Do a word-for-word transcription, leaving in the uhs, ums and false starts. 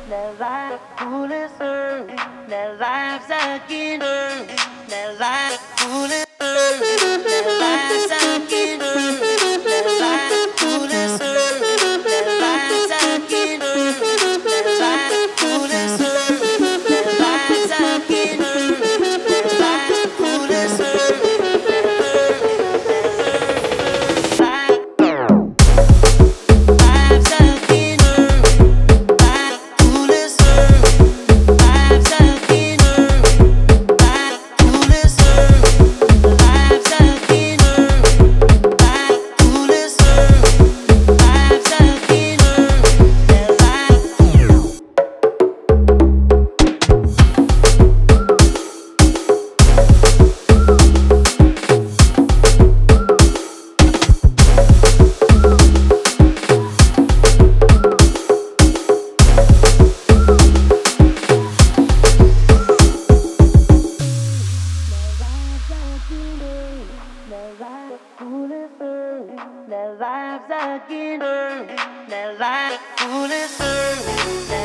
That life foolish, that life's a game, that life foolish, that life's a game, that life foolish, that life's a game, that life foolish, that life's a game, that life foolish, that life's a game, life foolish. Life's a game, life foolish. Life's a game, life foolish. Life's a game, that life. That life's a game, that life foolish, that